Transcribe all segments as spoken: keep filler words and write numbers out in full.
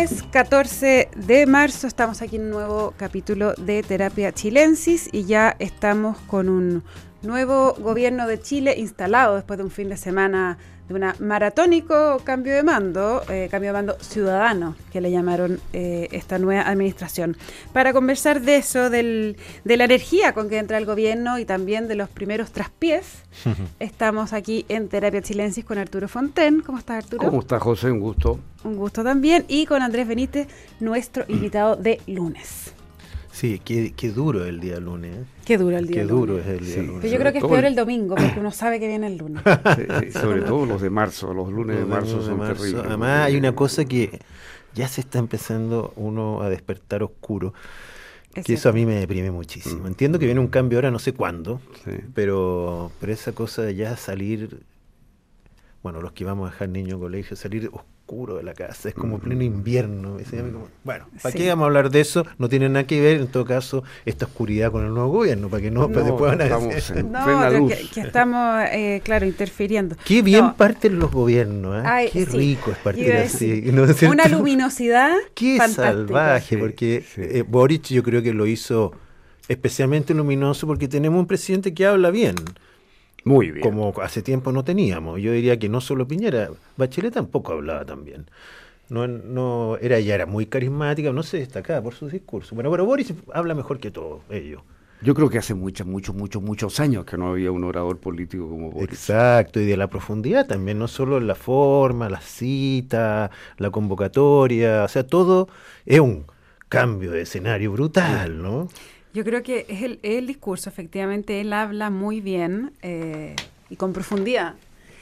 Lunes catorce de marzo, estamos aquí en un nuevo capítulo de Terapia Chilensis y ya estamos con un nuevo gobierno de Chile instalado después de un fin de semana de un maratónico cambio de mando, eh, cambio de mando ciudadano, que le llamaron eh, esta nueva administración. Para conversar de eso, del, de la energía con que entra el gobierno y también de los primeros traspiés, estamos aquí en Terapia Chilensis con Arturo Fonten. ¿Cómo estás, Arturo? ¿Cómo estás, José? Un gusto. Un gusto también. Y con Andrés Benítez, nuestro invitado de lunes. Sí, qué, qué duro el día lunes. ¿eh? Qué duro el día Qué lunes. duro es el día Sí. lunes. Pero yo creo que es peor el domingo, porque uno sabe que viene el lunes. Sí, sí, sobre todo los de marzo, los lunes Los de marzo de son marzo. terribles. Además hay una cosa que ya se está empezando uno a despertar oscuro, Es que eso cierto. a mí me deprime muchísimo. Mm. Entiendo que viene un cambio ahora, no sé cuándo, Sí. pero, pero esa cosa de ya salir, bueno, los que vamos a dejar niños en colegio, salir oscuro de la casa, es como pleno invierno. Ese, como, bueno, ¿para Sí. qué vamos a hablar de eso? No tiene nada que ver, en todo caso, esta oscuridad con el nuevo gobierno, para que no, para No, después van a estamos decir... en No, plena pero luz. que, que estamos, eh, claro, interfiriendo. Qué bien No, parten los gobiernos, ¿eh? Ay, Qué sí. rico es partir Iba a así. decir, ¿no es cierto? una luminosidad Qué fantástica. salvaje, Sí, porque sí. eh, Boric yo creo que lo hizo especialmente luminoso porque tenemos un presidente que habla bien, Muy bien. como hace tiempo no teníamos. Yo diría que no solo Piñera, Bachelet tampoco hablaba tan bien. No, no, era, ella era muy carismática, no se destacaba por sus discursos. Bueno, pero Boric habla mejor que todos ellos. Yo creo que hace muchos, muchos, muchos, muchos años que no había un orador político como Boris. Exacto, y de la profundidad también, no solo en la forma, la cita, la convocatoria, o sea, todo es un cambio de escenario brutal, ¿no? Yo creo que es el, el discurso, efectivamente, él habla muy bien eh, y con profundidad,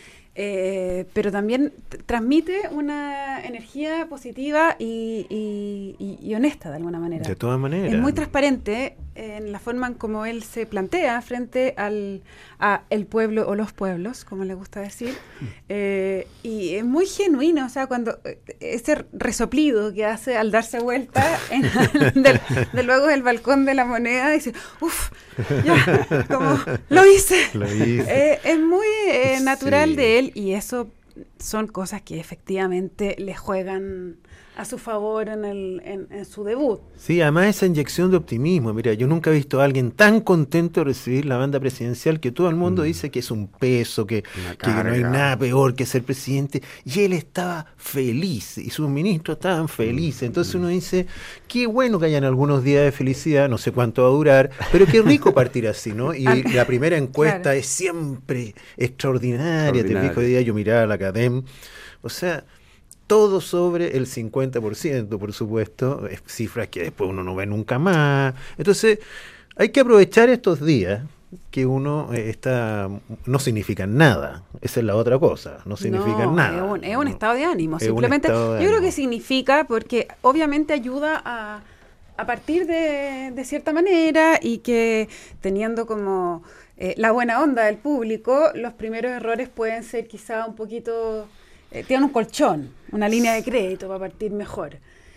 eh, pero también t- transmite una energía positiva y, y- y- y honesta de alguna manera. De todas maneras. Es muy transparente en la forma en cómo él se plantea frente al a el pueblo o los pueblos, como le gusta decir, eh, y es muy genuino, o sea, cuando eh, ese resoplido que hace al darse vuelta en, del, de luego del balcón de la Moneda, dice, uff, ya, como lo hice. Lo hice. Eh, es muy eh, natural Sí. de él y eso son cosas que efectivamente le juegan a su favor en, el, en, en su debut. Sí, además esa inyección de optimismo. Mira, yo nunca he visto a alguien tan contento de recibir la banda presidencial, que todo el mundo Mm. dice que es un peso, que, Una que no hay carga. nada peor que ser presidente. Y él estaba feliz y sus ministros estaban felices. Entonces uno dice, qué bueno que hayan algunos días de felicidad, no sé cuánto va a durar, pero qué rico partir así, ¿no? Y Ah, la primera encuesta claro. es siempre extraordinaria. Te Extraordinaria. fijo, hoy día yo miraba la Academ. O sea... todo sobre el cincuenta por ciento, por supuesto, es cifras que después uno no ve nunca más. Entonces, hay que aprovechar estos días que uno eh, está, no significan nada. Esa es la otra cosa, no significan No, nada. Es un, es un ¿no? estado de ánimo. Es un Simplemente, estado de yo creo ánimo. que significa, porque obviamente ayuda a, a partir de, de cierta manera y que teniendo como eh, la buena onda del público, los primeros errores pueden ser quizá un poquito... Eh, tienen un colchón, una línea de crédito para partir mejor.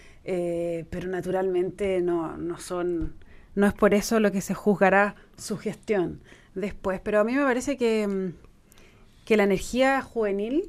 Eh, pero naturalmente no, no son, no es por eso lo que se juzgará su gestión después. Pero a mí me parece que, mm, que la energía juvenil,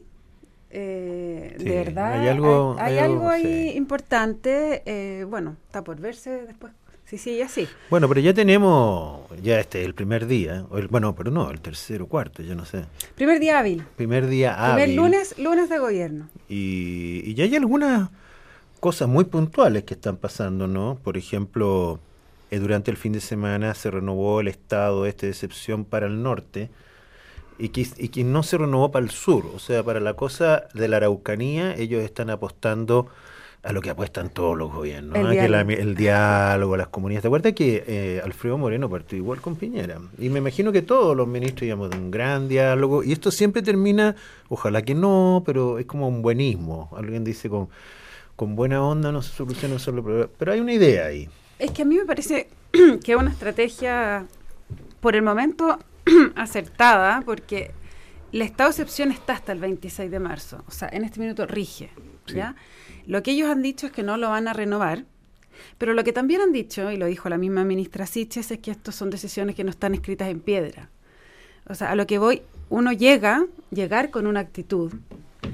eh, Sí, de verdad, hay algo- hay, hay hay algo algo, ahí sí. importante. Eh, bueno, está por verse después. Sí, sí, así. Bueno, pero ya tenemos, ya este, el primer día, o el- bueno, pero no, el tercero, cuarto, ya no sé. Primer día hábil. Primer día Primer hábil. lunes, lunes de gobierno. Y, y ya hay algunas cosas muy puntuales que están pasando, ¿no? Por ejemplo, eh, durante el fin de semana se renovó el estado este de excepción para el norte y que, y que no se renovó para el sur. O sea, para la cosa de la Araucanía, ellos están apostando a lo que apuestan todos los gobiernos, El ¿no? Que la- diálogo. el diálogo, las comunidades. ¿Te acuerdas que eh, Alfredo Moreno partió igual con Piñera? Y me imagino que todos los ministros íbamos de un gran diálogo, y esto siempre termina, ojalá que no, pero es como un buenismo. Alguien dice con, con buena onda no se soluciona un solo problema, pero hay una idea ahí. Es que a mí me parece que es una estrategia, por el momento, acertada, porque el estado de excepción está hasta el veintiséis de marzo. O sea, en este minuto rige, ¿ya? Lo que ellos han dicho es que no lo van a renovar, pero lo que también han dicho, y lo dijo la misma ministra Siches, es que estas son decisiones que no están escritas en piedra. O sea, a lo que voy, uno llega, llegar con una actitud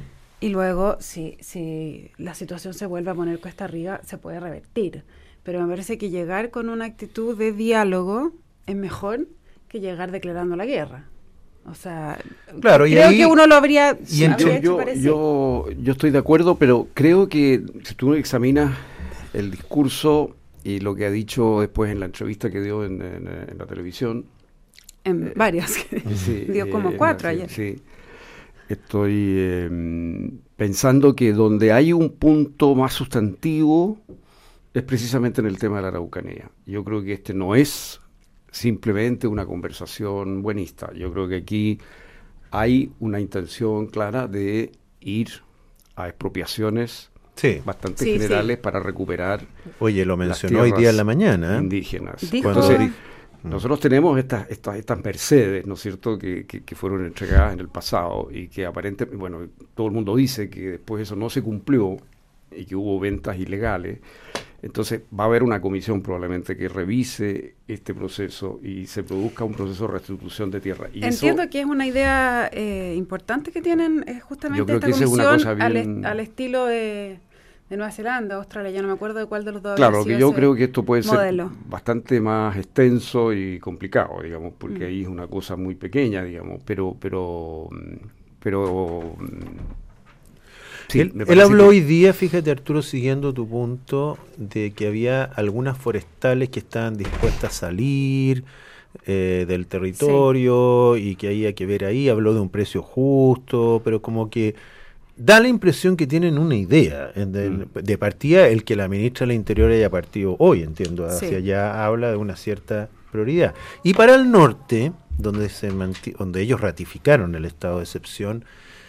Y luego, si, si la situación se vuelve a poner cuesta arriba, se puede revertir. Pero me parece que llegar con una actitud de diálogo es mejor que llegar declarando la guerra. O sea, claro, creo y ahí, que uno lo habría, y en, habría yo, hecho yo, yo, yo estoy de acuerdo, pero creo que si tú examinas el discurso y lo que ha dicho después en la entrevista que dio en, en, en la televisión. En eh, varias, sí, dio como eh, cuatro la, ayer. Sí, estoy eh, pensando que donde hay un punto más sustantivo es precisamente en el tema de la Araucanía. Yo creo que este no es simplemente una conversación buenista. Yo creo que aquí hay una intención clara de ir a expropiaciones sí. bastante sí, generales sí. para recuperar. Oye, lo mencionó hoy día en la mañana. ¿eh? Indígenas. Dijo, Entonces, nosotros tenemos estas, estas, estas Mercedes, ¿no es cierto?, que, que, que fueron entregadas en el pasado y que aparentemente, bueno, todo el mundo dice que después eso no se cumplió y que hubo ventas ilegales. Entonces va a haber una comisión probablemente que revise este proceso y se produzca un proceso de restitución de tierra. Y entiendo eso, que es una idea eh, importante que tienen eh, justamente yo creo esta que comisión es una cosa bien, al, est al estilo de, de Nueva Zelanda, Australia, ya no me acuerdo de cuál de los dos. Claro, que yo creo que esto puede modelo. ser bastante más extenso y complicado, digamos, porque mm. ahí es una cosa muy pequeña, digamos, pero... pero, pero Sí, él él habló que... hoy día, fíjate Arturo, siguiendo tu punto, de que había algunas forestales que estaban dispuestas a salir eh, del territorio sí. y que había que ver ahí, habló de un precio justo, pero como que da la impresión que tienen una idea. De, mm. de partida, el que la ministra del Interior haya partido hoy, entiendo, hacia sí. allá habla de una cierta prioridad. Y para el norte, donde, se donde ellos ratificaron el estado de excepción,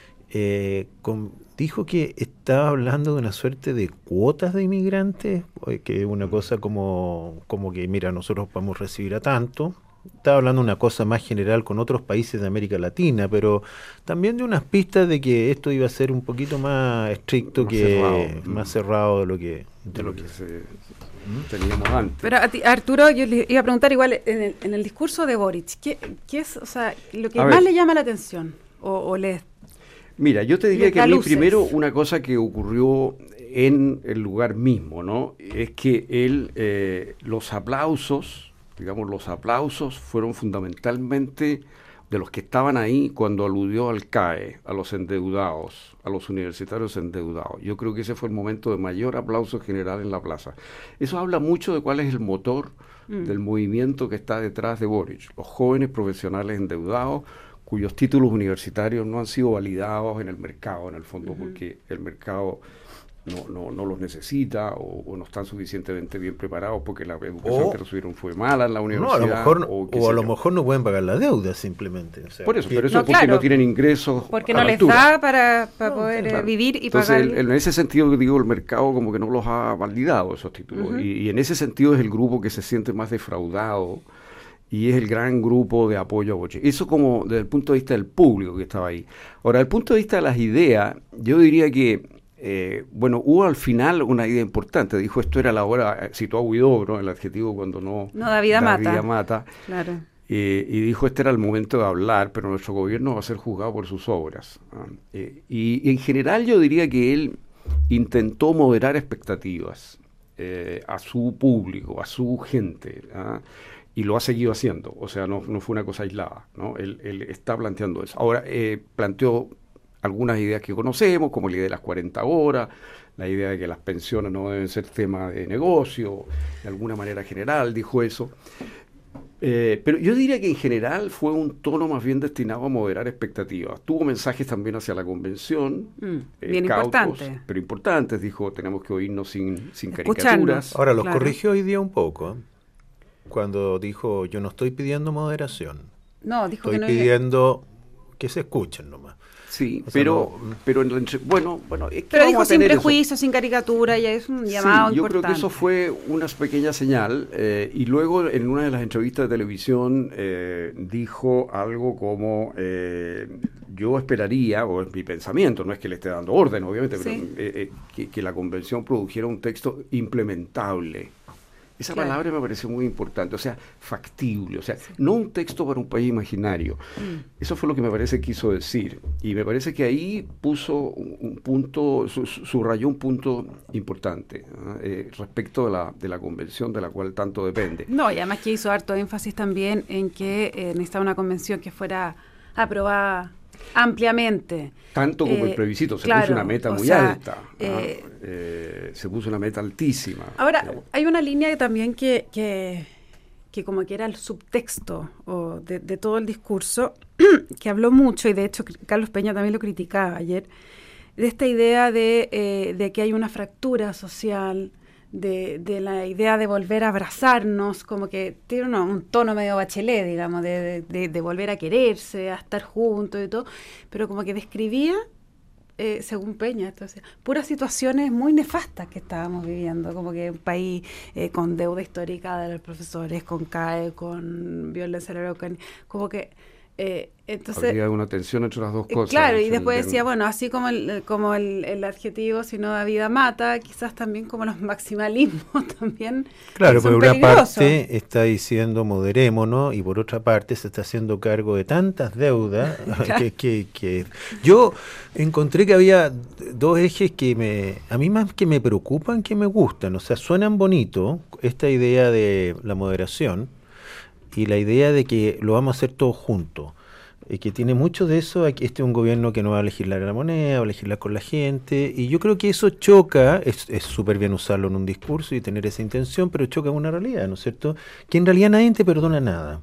eh, con, dijo que estaba hablando de una suerte de cuotas de inmigrantes, que es una cosa como, como que, mira, nosotros podemos recibir a tanto. Estaba hablando de una cosa más general con otros países de América Latina, pero también de unas pistas de que esto iba a ser un poquito más estricto, más que cerrado. más cerrado de lo que, de de lo lo que, que se, teníamos antes. Pero a ti, Arturo, yo le iba a preguntar igual, en el, en el discurso de Boric, ¿qué, qué es, o sea, lo que a más ver. le llama la atención? O, o le Mira, yo te diría que a mí primero una cosa que ocurrió en el lugar mismo, ¿no? Es que él, eh, los aplausos, digamos, los aplausos fueron fundamentalmente de los que estaban ahí cuando aludió al C A E, a los endeudados, a los universitarios endeudados. Yo creo que ese fue el momento de mayor aplauso general en la plaza. Eso habla mucho de cuál es el motor mm. del movimiento que está detrás de Boric. Los jóvenes profesionales endeudados, cuyos títulos universitarios no han sido validados en el mercado, en el fondo, uh-huh. porque el mercado no, no, no los necesita o, o no están suficientemente bien preparados porque la educación o, que recibieron fue mala en la universidad. No, a lo mejor, o, o a lo mejor no pueden pagar la deuda simplemente. O sea, Por eso, que, pero eso no, es porque claro, no tienen ingresos porque no les da para, para no, poder claro. vivir y Entonces, pagar. Entonces, en ese sentido, digo, el mercado como que no los ha validado esos títulos. Uh-huh. y, y en ese sentido es el grupo que se siente más defraudado y es el gran grupo de apoyo a Boric. Eso como desde el punto de vista del público que estaba ahí. Ahora, desde el punto de vista de las ideas, yo diría que, eh, bueno, hubo al final una idea importante. Dijo, esto era la hora, citó a Huidobro, el adjetivo cuando no... No da vida mata. vida mata. Claro. Eh, y dijo, este era el momento de hablar, pero nuestro gobierno va a ser juzgado por sus obras. ¿Ah? Eh, y, y en general yo diría que él intentó moderar expectativas eh, a su público, a su gente, ¿ah? Y lo ha seguido haciendo, o sea, no, no fue una cosa aislada, ¿no? Él, él está planteando eso. Ahora, eh, planteó algunas ideas que conocemos, como la idea de las cuarenta horas, la idea de que las pensiones no deben ser tema de negocio, de alguna manera general, dijo eso. Eh, pero yo diría que en general fue un tono más bien destinado a moderar expectativas. Tuvo mensajes también hacia la convención, mm, eh, bien cautos, importante. pero importantes, dijo, tenemos que oírnos sin, sin caricaturas. Ahora, los claro. corrigió hoy día un poco, ¿eh? Cuando dijo, yo no estoy pidiendo moderación. No, dijo estoy que no pidiendo es... que se escuchen nomás. Sí, o sea, pero, no, pero en el, bueno, bueno, es que pero dijo sin prejuicio, sin caricatura, ya es un llamado sí, yo importante. Yo creo que eso fue una pequeña señal, eh, y luego en una de las entrevistas de televisión eh, dijo algo como, eh, yo esperaría, o es mi pensamiento, no es que le esté dando orden, obviamente, sí. pero eh, eh, que, que la convención produjera un texto implementable. Esa claro. palabra me pareció muy importante, o sea, factible, o sea, sí. no un texto para un país imaginario. Mm. Eso fue lo que me parece que quiso decir. Y me parece que ahí puso un, un punto, su, subrayó un punto importante eh, respecto de la, de la convención de la cual tanto depende. No, y además que hizo harto énfasis también en que eh, necesitaba una convención que fuera aprobada ampliamente. Tanto como eh, el plebiscito, se claro, puso una meta muy sea, alta, eh, ¿no? eh, se puso una meta altísima. Ahora, eh. hay una línea también que, que, que como que era el subtexto o de, de todo el discurso, que habló mucho, y de hecho Carlos Peña también lo criticaba ayer, de esta idea de, eh, de que hay una fractura social, De, de la idea de volver a abrazarnos, como que tiene uno, un tono medio Bachelet, digamos, de, de, de volver a quererse, a estar juntos y todo, pero como que describía, eh, según Peña, entonces, puras situaciones muy nefastas que estábamos viviendo, como que un país eh, con deuda histórica de los profesores, con C A E, con violencia laboral, como que Eh, entonces, habría una tensión entre las dos cosas. Claro, y después decía, bueno, así como el, como el, el adjetivo si no da vida mata, quizás también como los maximalismos también. Claro, son por una peligrosos. parte está diciendo moderémonos y por otra parte se está haciendo cargo de tantas deudas claro. que, que, que yo encontré que había dos ejes que me, a mí más que me preocupan que me gustan, o sea, suenan bonito esta idea de la moderación y la idea de que lo vamos a hacer todos juntos, eh, que tiene mucho de eso. Este es un gobierno que no va a legislar a la moneda, va a legislar con la gente, y yo creo que eso choca, es súper bien usarlo en un discurso y tener esa intención, pero choca en una realidad, ¿no es cierto? Que en realidad nadie te perdona nada.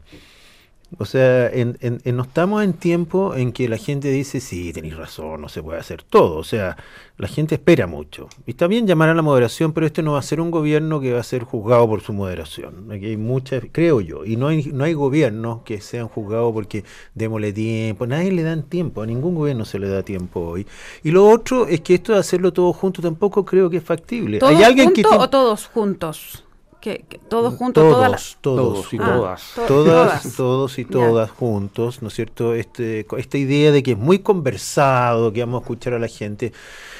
O sea, en, en, en, no estamos en tiempo en que la gente dice, sí, tenéis razón, no se puede hacer todo. O sea, la gente espera mucho. Y está bien llamar a la moderación, pero este no va a ser un gobierno que va a ser juzgado por su moderación. Aquí hay muchas, creo yo, y no hay, no hay gobiernos que sean juzgados porque démosle tiempo. Nadie le dan tiempo, a ningún gobierno se le da tiempo hoy. Y lo otro es que esto de hacerlo todo junto tampoco creo que es factible. ¿Todos ¿Hay alguien juntos que te... o todos juntos? Que, que todos juntos, todos, todas las, todos, todos y ah, todas. To todas, todas, todos y todas yeah. juntos, ¿no es cierto? Este, esta idea de que es muy conversado, que vamos a escuchar a la gente.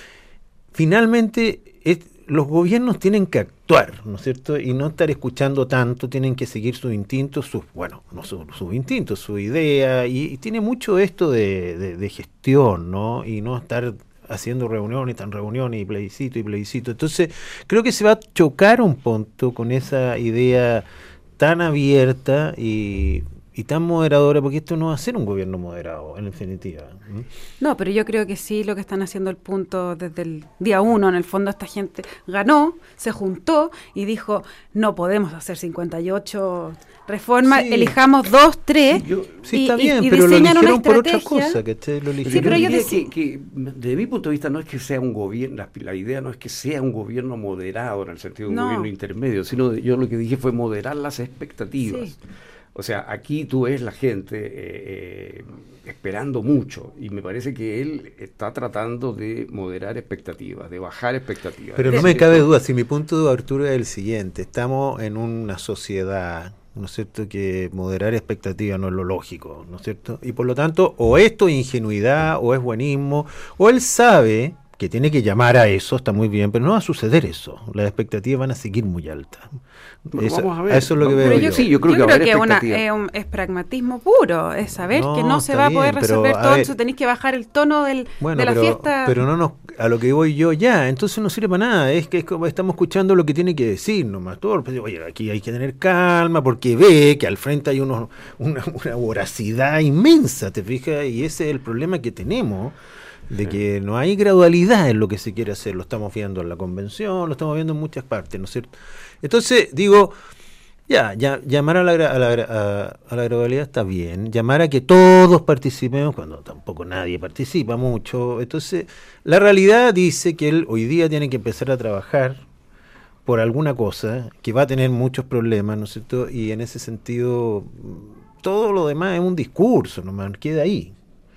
Finalmente, es, los gobiernos tienen que actuar, ¿no es cierto? Y no estar escuchando tanto, tienen que seguir sus instintos, sus, bueno, no sus, sus instintos, su idea, y, y tiene mucho esto de, de, de gestión, ¿no? Y no estar haciendo reuniones, tan reuniones y plebiscito y plebiscito. Entonces, creo que se va a chocar un punto con esa idea tan abierta y, y tan moderadora, porque esto no va a ser un gobierno moderado, en definitiva. ¿Mm? No, pero yo creo que sí, lo que están haciendo el punto desde el día uno, en el fondo esta gente ganó, se juntó y dijo, no podemos hacer cincuenta y ocho reformas, sí. elijamos dos, tres, yo, sí, y, está bien, y, y pero diseñan lo una eligieron por estrategia. otra cosa, que te lo sí, pero yo decía que, que desde mi punto de vista no es que sea un gobierno, la, la idea no es que sea un gobierno moderado en el sentido de un no. gobierno intermedio, sino de, yo lo que dije fue moderar las expectativas. Sí. O sea, aquí tú ves la gente eh, eh, esperando mucho y me parece que él está tratando de moderar expectativas, de bajar expectativas. Pero no me cabe duda, si mi punto de apertura es el siguiente, estamos en una sociedad, ¿no es cierto?, que moderar expectativas no es lo lógico, ¿no es cierto? Y por lo tanto, o esto es ingenuidad, o es buenismo, o él sabe que tiene que llamar a eso, está muy bien, pero no va a suceder eso. Las expectativas van a seguir muy altas. Bueno, Esa, vamos a ver. Eso es lo que vamos, veo yo. yo. Sí, yo creo yo que, creo que una, es, un, es pragmatismo puro, es saber no, que no se va bien, a poder resolver pero, todo, ver, eso tenéis que bajar el tono del, bueno, de la pero, fiesta. Pero no nos, a lo que voy yo ya, entonces no sirve para nada, es que es como estamos escuchando lo que tiene que decir nomás. Todo, oye, aquí hay que tener calma porque ve que al frente hay unos, una, una voracidad inmensa, ¿te fijas? Y ese es el problema que tenemos. De que no hay gradualidad en lo que se quiere hacer, lo estamos viendo en la convención, lo estamos viendo en muchas partes, ¿no es cierto? Entonces, digo, ya, ya llamar a la, a, la, a, a la gradualidad está bien, llamar a que todos participemos, cuando tampoco nadie participa mucho, entonces, la realidad dice que él hoy día tiene que empezar a trabajar por alguna cosa, que va a tener muchos problemas, ¿no es cierto? Y en ese sentido, todo lo demás es un discurso, nomás, queda ahí.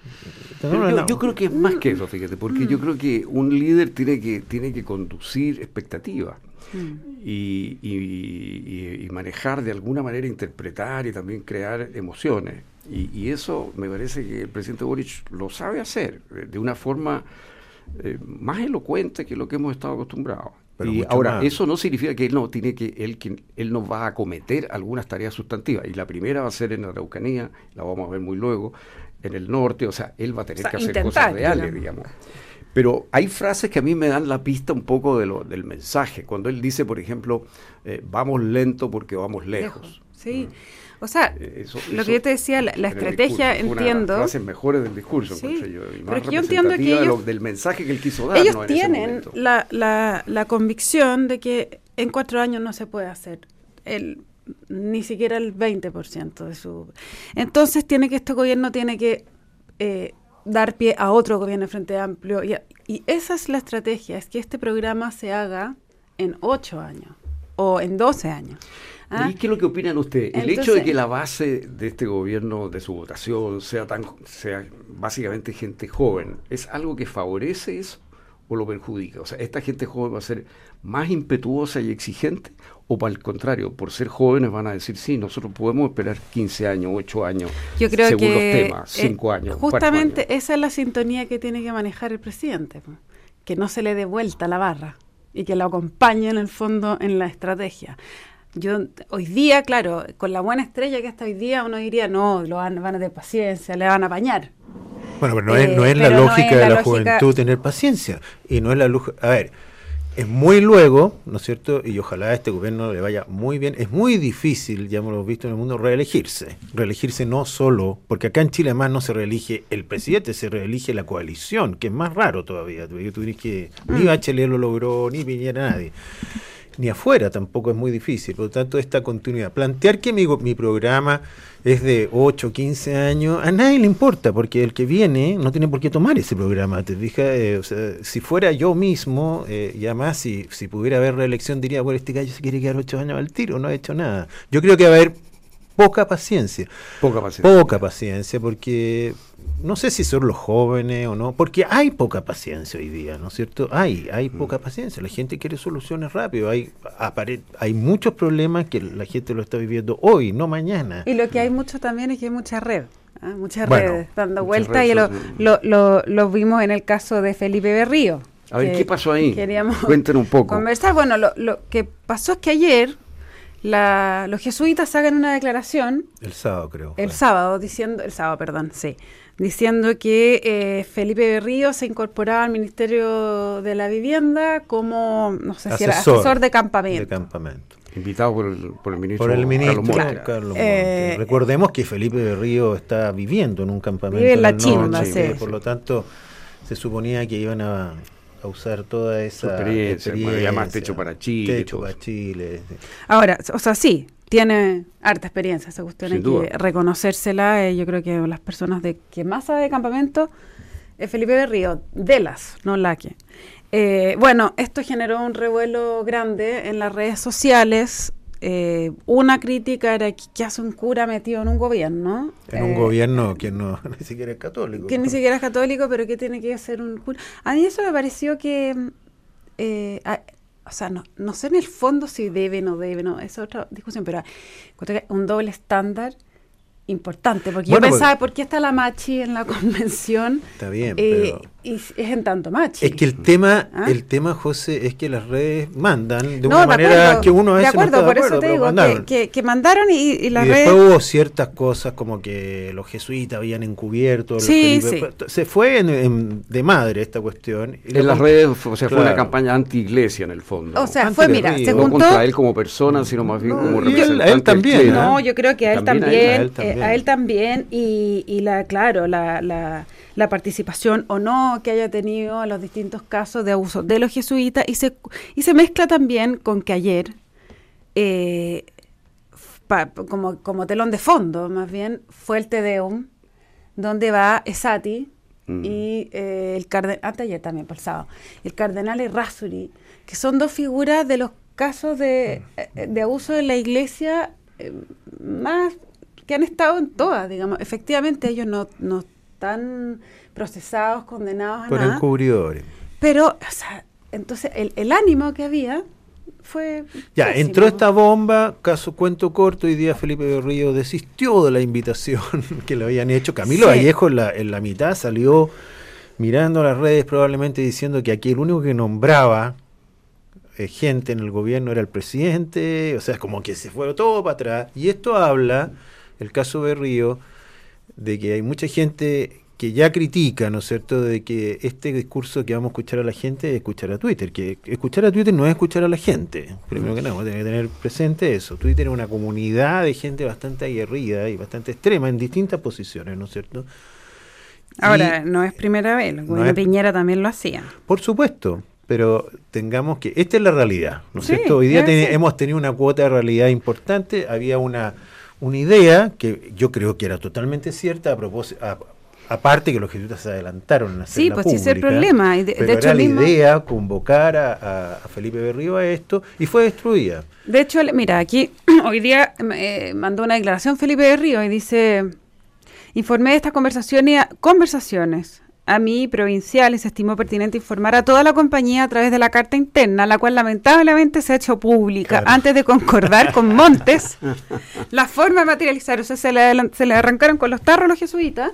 Pero yo, yo creo que es más que eso, fíjate, porque yo creo que un líder tiene que tiene que conducir expectativas y, y, y, y manejar de alguna manera, interpretar y también crear emociones. Y, y eso me parece que el presidente Boric lo sabe hacer de una forma eh, más elocuente que lo que hemos estado acostumbrados. Pero y ahora, más. eso no significa que él no tiene que él, que él no va a acometer algunas tareas sustantivas. Y la primera va a ser en la Araucanía, la vamos a ver muy luego, en el norte, o sea, él va a tener o sea, que hacer intentar, cosas reales, digamos. Pero hay frases que a mí me dan la pista un poco de lo, del mensaje. Cuando él dice, por ejemplo, eh, vamos lento porque vamos lejos. lejos sí. ¿no? O sea, eso, lo eso, que yo te decía, la, la estrategia, discurso, entiendo... Una de las frases mejores del discurso, sí, yo, y más pero yo entiendo que ellos, de lo, del mensaje que él quiso dar. Ellos ¿no? en tienen la, la, la convicción de que en cuatro años no se puede hacer el, ni siquiera el veinte por ciento de su... Entonces, tiene que este gobierno tiene que eh, dar pie a otro gobierno de Frente Amplio. Y, y esa es la estrategia, es que este programa se haga en ocho años o en doce años. ¿Ah? ¿Y qué es lo que opinan ustedes? El Entonces, hecho de que la base de este gobierno, de su votación, sea tan sea básicamente gente joven, ¿es algo que favorece eso o lo perjudica? O sea, ¿esta gente joven va a ser más impetuosa y exigente? ¿O para el contrario, por ser jóvenes van a decir, sí, nosotros podemos esperar quince años, ocho años, Yo creo según que, los temas, cinco eh, años, justamente años? Esa es la sintonía que tiene que manejar el presidente, que no se le dé vuelta la barra y que lo acompañe en el fondo en la estrategia. Yo hoy día, claro, con la buena estrella que está hoy día, uno diría, no, lo van, van a tener paciencia, le van a apañar. Bueno, pero no eh, es, no es la lógica no es la de la lógica... juventud tener paciencia. Y no es la luz. A ver, es muy luego, ¿no es cierto? Y ojalá a este gobierno le vaya muy bien. Es muy difícil, ya hemos visto en el mundo, reelegirse. Reelegirse no solo, porque acá en Chile además no se reelige el presidente, se reelige la coalición, que es más raro todavía. Tú dices que ni Bachelet lo logró, ni Piñera, nadie. Ni afuera tampoco es muy difícil, por lo tanto esta continuidad. Plantear que mi, mi programa es de ocho, quince años, a nadie le importa, porque el que viene no tiene por qué tomar ese programa, ¿te fijas? Eh, o sea, si fuera yo mismo, eh, y además si, si pudiera haber reelección diría, bueno, este gallo se quiere quedar ocho años al tiro, no ha hecho nada. Yo creo que va a haber poca paciencia. Poca paciencia. Poca paciencia, porque... No sé si son los jóvenes o no, porque hay poca paciencia hoy día, ¿no es cierto? Hay, hay poca paciencia, la gente quiere soluciones rápido, hay apare- hay muchos problemas que la gente lo está viviendo hoy, no mañana. Y lo que hay mucho también es que hay mucha red, ¿eh? muchas bueno, redes dando vueltas, y lo, lo, lo, lo vimos en el caso de Felipe Berrío. A ver, ¿qué pasó ahí? Queríamos Cuenten un poco. Conversar. Bueno, lo, lo que pasó es que ayer la, los jesuitas sacan una declaración. El sábado, creo. El fue. sábado, diciendo, el sábado, perdón, sí. diciendo que eh, Felipe Berrío se incorporaba al Ministerio de la Vivienda como, no sé asesor, si era asesor de campamento. De campamento. Invitado por el, por el ministro, por el ministro Carlos Monte. Carlos Monte. Eh, Recordemos que Felipe Berrío está viviendo en un campamento. Vive en la Chimba, sí. Por lo tanto, se suponía que iban a, a usar toda esa Su experiencia, experiencia bueno, más techo para Chile. Techo para Chile. Sí. Ahora, o sea, sí, tiene harta experiencia, esa cuestión hay que reconocérsela. Eh, yo creo que las personas de que más sabe de campamento es Felipe Berrío, de las, no la que. Eh, bueno, esto generó un revuelo grande en las redes sociales. Eh, una crítica era que, que hace un cura metido en un gobierno. En eh, un gobierno que no ni siquiera es católico. Que ni siquiera es católico, pero que tiene que ser un cura. A mí eso me pareció que... Eh, a, o sea, no, no sé en el fondo si debe o no debe, no, esa es otra discusión, pero un doble estándar importante, porque bueno, yo pensaba, porque, ¿por qué está la Machi en la convención? Está bien, eh, pero... Y es en tanto Machi. Es que el tema, ¿ah? el tema, José, es que las redes mandan de no, una de manera acuerdo, que uno a veces de acuerdo, no está de por acuerdo, eso te digo mandaron. Que, que, que mandaron y, y las y redes... después hubo ciertas cosas como que los jesuitas habían encubierto. Sí, Felipe, sí. Se fue en, en, de madre esta cuestión. Y en las comp- redes, o sea, claro. fue una campaña anti-iglesia en el fondo. O sea, Anti fue, mira, Río. se no juntó... contra él como persona, sino más bien no, como y representante. él, a él también. Chile, No, yo creo que a él también, también, a él a él también, eh, a él también y, y la, claro, la, la, la participación o no que haya tenido a los distintos casos de abuso de los jesuitas, y se, y se mezcla también con que ayer, eh, pa, como, como telón de fondo, más bien, fue el Te Deum, donde va Esati mm. y eh, el cardenal, antes ayer también, por el sábado, el cardenal Errázuri, que son dos figuras de los casos de, de abuso en la iglesia eh, más que han estado en todas, digamos. Efectivamente ellos no, no están procesados, condenados a por nada. encubridores. Pero, o sea, entonces el, el ánimo que había fue ya, pésimo. entró esta bomba, caso cuento corto, hoy día Felipe Berrío desistió de la invitación que le habían hecho. Camilo sí. Vallejo en la, en la mitad salió mirando las redes probablemente diciendo que aquí el único que nombraba eh, gente en el gobierno era el presidente, o sea, como que se fue todo para atrás. Y esto habla, el caso Berrío, de que hay mucha gente que ya critica, ¿no es cierto?, de que este discurso que vamos a escuchar a la gente es escuchar a Twitter, que escuchar a Twitter no es escuchar a la gente, primero que nada, vamos a tener que tener presente eso. Twitter es una comunidad de gente bastante aguerrida y bastante extrema en distintas posiciones, ¿no es cierto? Ahora, y no es primera vez, el gobierno no Piñera también lo hacía. Por supuesto, pero tengamos que, esta es la realidad, ¿no es sí, cierto? Hoy día ten, hemos tenido una cuota de realidad importante, había una, una idea que yo creo que era totalmente cierta a propósito... A, Aparte que los jesuitas se adelantaron en hacerla sí, pues pública, ese es el problema. De, pero de hecho, era la mismo... idea convocar a, a Felipe Berrío a esto y fue destruida. De hecho, mira, aquí hoy día eh, mandó una declaración Felipe Berrío y dice, informé de estas conversaciones, conversaciones a mí provincial y se estimó pertinente informar a toda la compañía a través de la carta interna, la cual lamentablemente se ha hecho pública claro. antes de concordar con Montes la forma de materializar. O sea, se le, se le arrancaron con los tarros los jesuitas.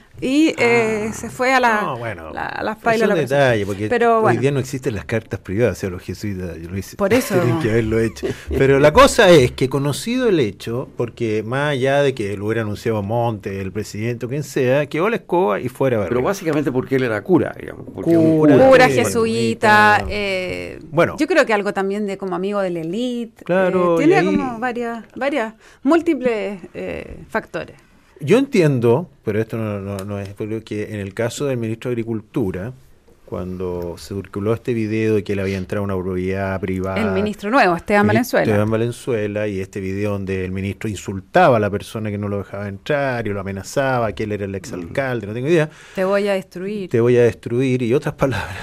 Y eh, ah, se fue a la no, bueno, la, a las pailas. Es un detalle, porque pero, hoy bueno. día no existen las cartas privadas, o sea, los jesuitas lo hice, por eso tienen que haberlo hecho. Pero la cosa es que conocido el hecho, porque más allá de que lo hubiera anunciado Monte, el presidente o quien sea, quedó la escoba y fuera Berrío. Pero básicamente porque él era cura, digamos. Porque cura, cura, cura sí, jesuita. bueno, eh, bueno, yo creo que algo también de como amigo de la élite. Claro, eh, tiene ahí, como varias, varias, múltiples eh, factores. Yo entiendo, pero esto no, no, no es que en el caso del ministro de Agricultura, cuando circuló este video de que él había entrado a una propiedad privada. El ministro nuevo, Esteban Valenzuela. Esteban Valenzuela, y este video donde el ministro insultaba a la persona que no lo dejaba entrar y lo amenazaba, que él era el exalcalde, no tengo idea. Te voy a destruir. Te voy a destruir, y otras palabras.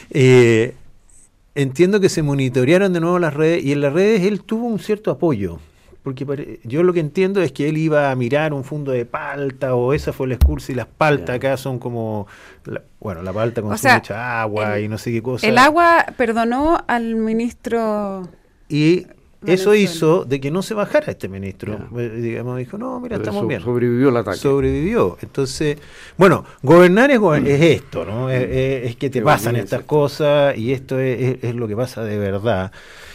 Eh, entiendo que se monitorearon de nuevo las redes, y en las redes él tuvo un cierto apoyo. Porque yo lo que entiendo es que él iba a mirar un fondo de palta, o esa fue el excurso, y las paltas yeah. acá son como, la, bueno, la palta consume o sea, mucha agua el, y no sé qué cosa. El agua perdonó al ministro. Y eso hizo de que no se bajara este ministro. Yeah. Digamos, dijo, no, mira, Pero estamos so, bien. Sobrevivió el ataque. Sobrevivió. Entonces, bueno, gobernar es, es esto, ¿no? Es, es, es que te pasan estas cosas, y esto es, es, es lo que pasa de verdad.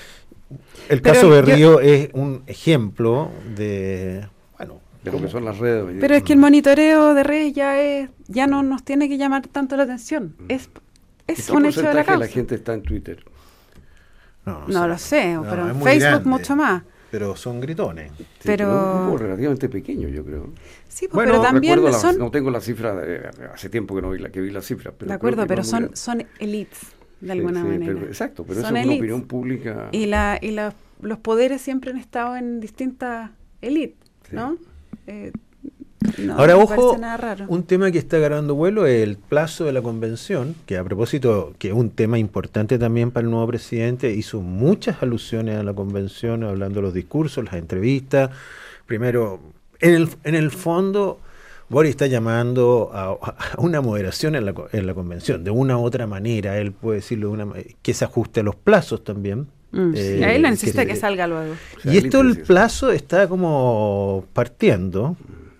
El pero caso Berrío yo, es un ejemplo de, bueno, de lo que son las redes. Pero es que el monitoreo de redes ya es, ya no nos tiene que llamar tanto la atención. Es, es un hecho de la causa. La gente está en Twitter. No, no, no sé. lo sé, no, pero en Facebook grande, mucho más. Pero son gritones. Sí, pero... pero un grupo relativamente pequeño, yo creo. Sí, pues, bueno, pero también la, son... no tengo la cifra, de, hace tiempo que no vi la que vi la cifra. Pero de acuerdo, pero no son, son elites. De alguna sí, sí, manera. Pero, exacto, pero son eso es una opinión pública. Y, la, y la, los poderes siempre han estado en distintas élites, sí. ¿no? Eh, no Ahora, no ojo, nada raro. Un tema que está agarrando vuelo es el plazo de la convención, que a propósito, que es un tema importante también para el nuevo presidente, hizo muchas alusiones a la convención, hablando de los discursos, las entrevistas. Primero, en el, en el fondo... Boris está llamando a, a una moderación en la, en la convención, de una u otra manera, él puede decirlo, de una, que se ajuste a los plazos también. Mm, eh, sí. Ahí lo necesita que, que salga luego. Y esto el plazo está como partiendo,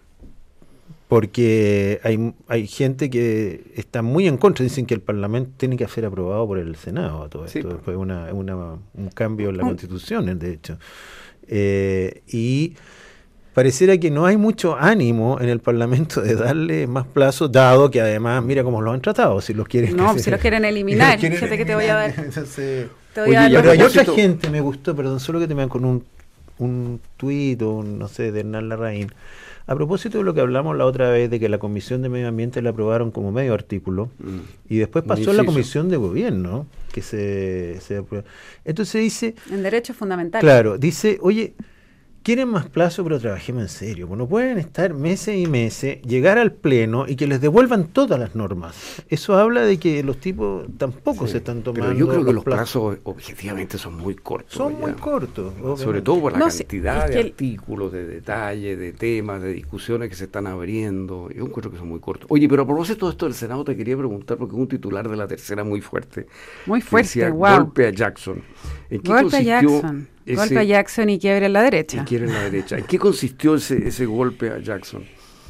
porque hay, hay gente que está muy en contra, dicen que el Parlamento tiene que ser aprobado por el Senado, todo esto, sí, después una, una, un cambio en la Constitución, de hecho. Eh, y... Pareciera que no hay mucho ánimo en el Parlamento de darle más plazo, dado que además, mira cómo lo han tratado, si los quieren... No, si los quieren eliminar, quieren fíjate que te voy a dar... Entonces, te voy a dar pero hay otra gente, me gustó, perdón, solo que te me con un, un tuit o un, no sé, de Hernán Larraín. A propósito de lo que hablamos la otra vez, de que la Comisión de Medio Ambiente la aprobaron como medio artículo, mm. y después pasó a la Comisión de Gobierno, que se, se aprobó. Entonces dice... En derechos fundamentales. Claro, dice, oye... Quieren más plazo, pero trabajemos en serio. Pues no pueden estar meses y meses, llegar al pleno y que les devuelvan todas las normas. Eso habla de que los tipos tampoco sí, se están tomando. Pero yo creo que los plazos, plazos objetivamente son muy cortos. Son ya. muy cortos. Obviamente. Sobre todo por la no, cantidad sí, de es que artículos, de detalles, de temas, de discusiones que se están abriendo. Yo creo que son muy cortos. Oye, pero a propósito de esto del Senado, te quería preguntar, porque un titular de La Tercera muy fuerte. Muy fuerte, decía, wow. Golpe a Jackson. ¿En qué golpe a Jackson. Ese, golpe a Jackson y quiebre en la derecha. Y quiebre en la derecha. ¿En qué consistió ese, ese golpe a Jackson?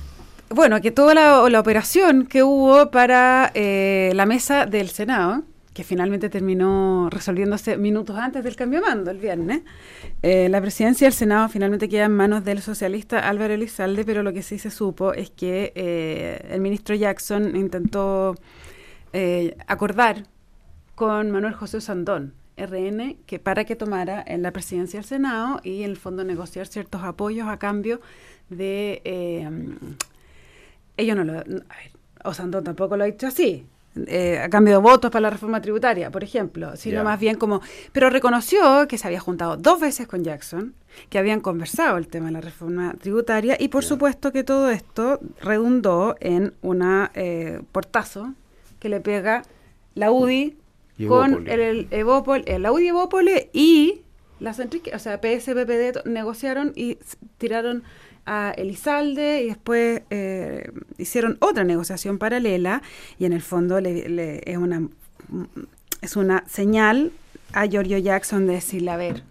Bueno, que toda la, la operación que hubo para eh, la mesa del Senado, que finalmente terminó resolviéndose minutos antes del cambio de mando, el viernes. Eh, la presidencia del Senado finalmente queda en manos del socialista Álvaro Elizalde, pero lo que sí se supo es que eh, el ministro Jackson intentó eh, acordar con Manuel José Osandón, R N, que para que tomara en la presidencia del Senado y en el fondo negociar ciertos apoyos a cambio de... Eh, ellos no lo... A ver, Osandón tampoco lo ha dicho así, eh, a cambio de votos para la reforma tributaria, por ejemplo, sino yeah. más bien como... Pero reconoció que se había juntado dos veces con Jackson, que habían conversado el tema de la reforma tributaria y por yeah. supuesto que todo esto redundó en un eh, portazo que le pega la U D I con el, el Evópol, el Audi Evópole y las Enrique, o sea, P S P P D negociaron y tiraron a Elizalde y después eh, hicieron otra negociación paralela y en el fondo le, le, es una es una señal a Giorgio Jackson de decirle, a ver,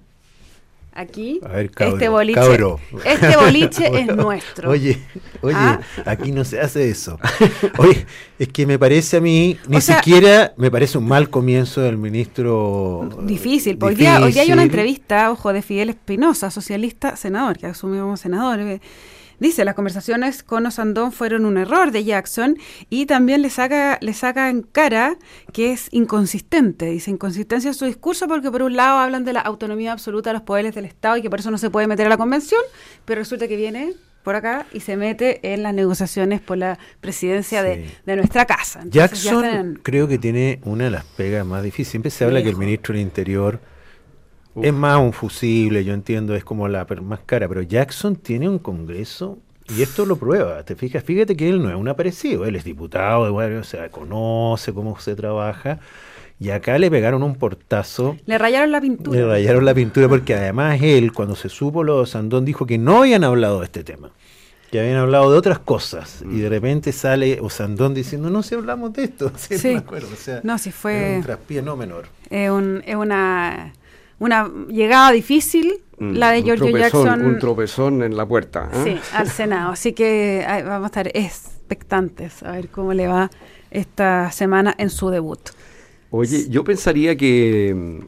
aquí, a ver, cabro, este boliche, cabro. este boliche es nuestro. Oye, oye, ¿Ah? aquí no se hace eso. Oye, es que me parece a mí, ni o sea, siquiera me parece un mal comienzo del ministro. Difícil, difícil. Hoy, día, hoy día hay una entrevista, ojo, de Fidel Espinosa, socialista, senador, que asumió como senador. Eh, Dice, las conversaciones con Osandón fueron un error de Jackson y también le saca, le saca en cara que es inconsistente. Dice, inconsistencia en su discurso porque por un lado hablan de la autonomía absoluta de los poderes del Estado y que por eso no se puede meter a la convención, pero resulta que viene por acá y se mete en las negociaciones por la presidencia sí. de, de nuestra casa. Entonces, Jackson están... creo que tiene una de las pegas más difíciles. Siempre se habla Hijo. que el ministro del Interior... Uf. Es más un fusible, yo entiendo, es como la más cara, pero Jackson tiene un congreso y esto lo prueba, te fijas, fíjate que él no es un aparecido, él es diputado, de bueno, o sea, conoce cómo se trabaja y acá le pegaron un portazo. Le rayaron la pintura. Le rayaron la pintura porque además él, cuando se supo lo de Osandón, dijo que no habían hablado de este tema, que habían hablado de otras cosas mm. y de repente sale Osandón diciendo, no, si hablamos de esto, sí, sí. no me acuerdo, o sea, no, si fue... es un traspié no menor. Es un, es una... Una llegada difícil, mm, la de Giorgio Jackson. Un tropezón en la puerta. ¿eh? Sí, al Senado. Así que ay, vamos a estar expectantes a ver cómo le va esta semana en su debut. Oye, yo pensaría que,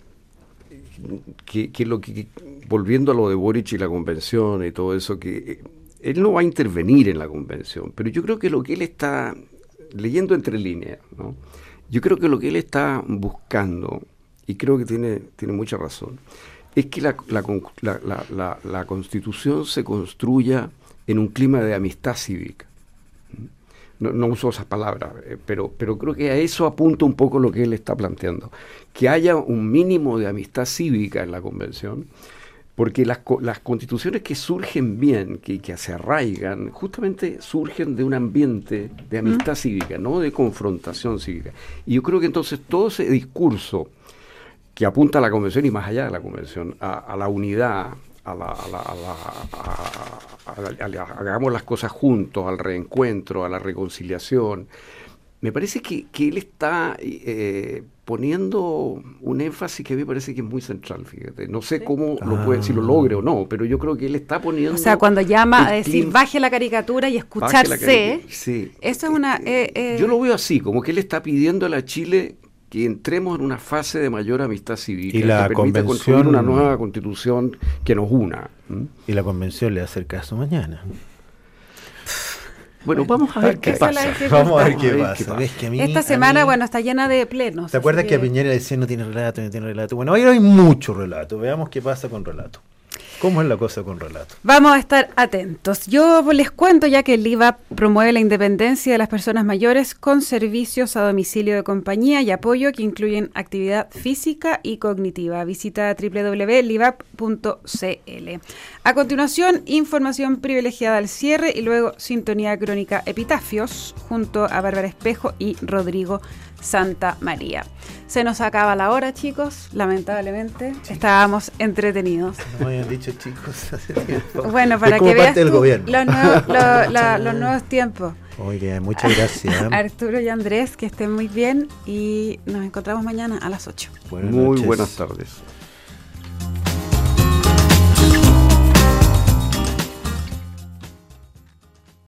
que, que, lo que volviendo a lo de Boric y la convención y todo eso, que él no va a intervenir en la convención, pero yo creo que lo que él está leyendo entre líneas, ¿no? Yo creo que lo que él está buscando, y creo que tiene, tiene mucha razón, es que la, la, la, la, la Constitución se construya en un clima de amistad cívica. No, no uso esas palabras, eh, pero, pero creo que a eso apunta un poco lo que él está planteando. Que haya un mínimo de amistad cívica en la Convención, porque las, las constituciones que surgen bien, que, que se arraigan, justamente surgen de un ambiente de amistad ¿Mm? cívica, no de confrontación cívica. Y yo creo que entonces todo ese discurso que apunta a la convención y más allá de la convención, a, a la unidad, a la, a la, a la, a, a, a, a, a, hagamos las cosas juntos, al reencuentro, a la reconciliación. Me parece que, que él está eh, poniendo un énfasis que a mí me parece que es muy central, fíjate. No sé cómo ah. lo puede, si lo logre o no, pero yo creo que él está poniendo... O sea, cuando llama a decir, clima, baje la caricatura y escucharse, caricatura, sí. Eso es una... Eh, eh, yo lo veo así, como que él está pidiendo a la Chile que entremos en una fase de mayor amistad cívica, y la que permita construir una nueva constitución que nos una. ¿Mm? Y la convención le va a hacer caso mañana. Bueno, vamos a ver qué pasa. Vamos a ver qué pasa. ¿Ves que a mí, Esta semana, mí, bueno, está llena de plenos. ¿Te acuerdas que, que a Piñera le decía no tiene relato, no tiene relato? Bueno, hoy hay mucho relato. Veamos qué pasa con relato. ¿Cómo es la cosa con relato? Vamos a estar atentos. Yo les cuento ya que el I V A P promueve la independencia de las personas mayores con servicios a domicilio de compañía y apoyo que incluyen actividad física y cognitiva. Visita doble u doble u doble u punto livap punto c l. A continuación, información privilegiada al cierre y luego sintonía crónica Epitafios junto a Bárbara Espejo y Rodrigo Santa María. Se nos acaba la hora, chicos, lamentablemente. Sí. Estábamos entretenidos. No me habían dicho chicos hace tiempo. Bueno, para que veas tú los, nuevos, lo, la, los nuevos tiempos. Muy bien, muchas gracias. Arturo y Andrés, que estén muy bien y nos encontramos mañana a las ocho. Buenas Muy noches. Buenas tardes.